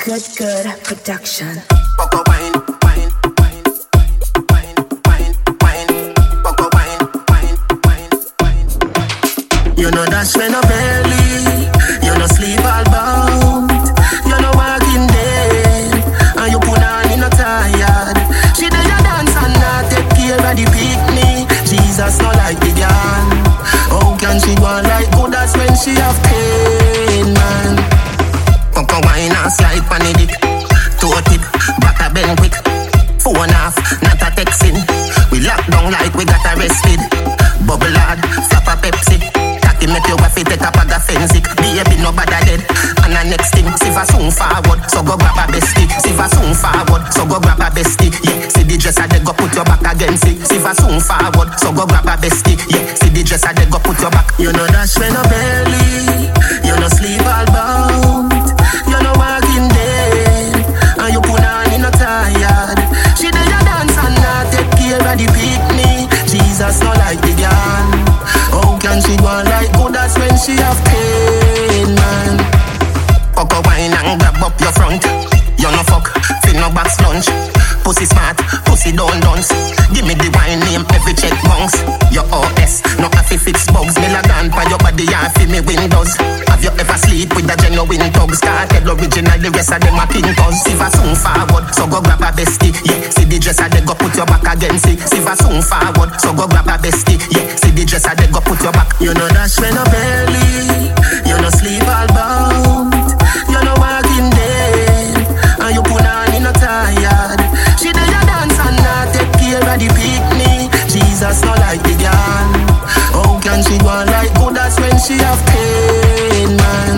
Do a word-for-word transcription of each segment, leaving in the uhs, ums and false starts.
Good, good production. Poco wine, wine, wine, wine, wine, wine. Poco wine, wine, wine, wine. You know that's when I belly. You know sleep all bound. You know walking dead. And you put on in a tired. She do your dance and not take care of the picnic. Jesus not like the girl. How can she go on like good as when she have pain, man? Poco wine and slide pan the dick. Toe tip, back a bend quick. Phone off, not a texting. We lock down like we got arrested. Bubble hard, flap a Pepsi. Cocky make you waffy, take a bag of fensic. Baby no bad dead. And the next thing, Siva soon forward, so go grab a bestie. Siva soon forward, so go grab a bestie. Yeah, see the dresser, they go put your back against it. Siva soon forward, so go grab a bestie. Yeah, see the dresser, they go put your back. You know that's when no belly. You know sleep all bound. You know walking dead. And you put on in a tired. She do your dance and not take care of the picnic. Jesus not like the girl. How can she go on like good as when she have pain, man? Coco wine and grab up your front. You no fuck, feel no box lunch. Pussy smart, pussy don't dance. Give me the wine name, every check bounce. Your O S, no have to fix bugs. Me lagan pa your body and feel me windows. Have you ever sleep with a genuine thug? Started original, the rest of them are pinkers. Siva soon forward, so go grab a bestie. Yeah, see the dresser, they go put your back against it. Siva soon forward, so go grab a bestie. Yeah, see the dresser, they go put your back. You know that's when no belly. You know sleep all bound. You know walking dead. And you put on in a tired. She do your dance and not take care of the picnic. Jesus not like the girl. How can she go on like good as when she have pain, man?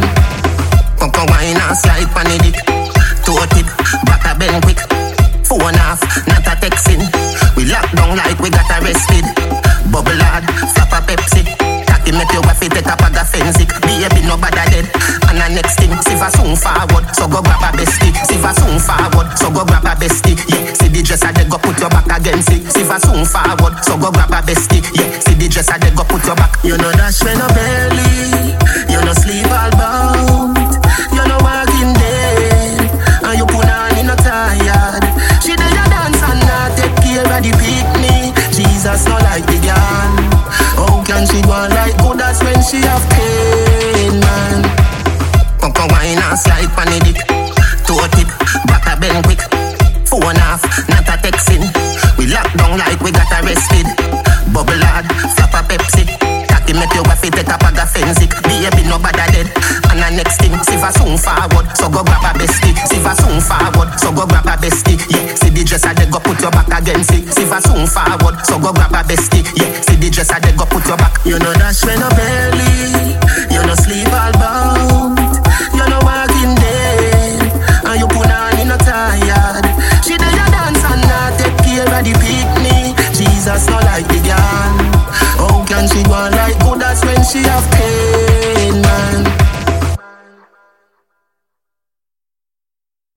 Coco wine and slide pan the dick. Toe tip, back a bend quick. Phone off, not a texting. We lock down like we got arrested. Bubble hard, flap a Pepsi. Cocky make you waffy, take a bag of fensic. Baby no bad dead. And the next thing, Siva soon forward, so go grab a bestie. Siva soon forward, so go grab a bestie. Yeah, see the dresser, they go put your back against it. Siva soon forward, so go grab a bestie. Yeah, see the dresser, they go put your back. You know that's when no belly. You know sleep all bound. You know walking dead. And you put on in a tired. She do your dance and not take care of the picnic. Jesus not like the girl. How can she go on like good as when she have pain, man? Coco wine and slide pan the dick. Toe tip, back a bend quick. Phone off, not a texting. We lock down like we got arrested. Bubble hard, flap a Pepsi. Cocky make you waffy, take a bag of fensic. Baby no bad dead. And the next thing, Siva soon forward, so go grab a bestie. Siva soon forward, so go grab a bestie. Yeah, see the dresser, they go put your back against it. Siva soon forward, so go grab a bestie. Yeah, see the dresser, they go put your back. You know that's when no belly. You know sleep all bound.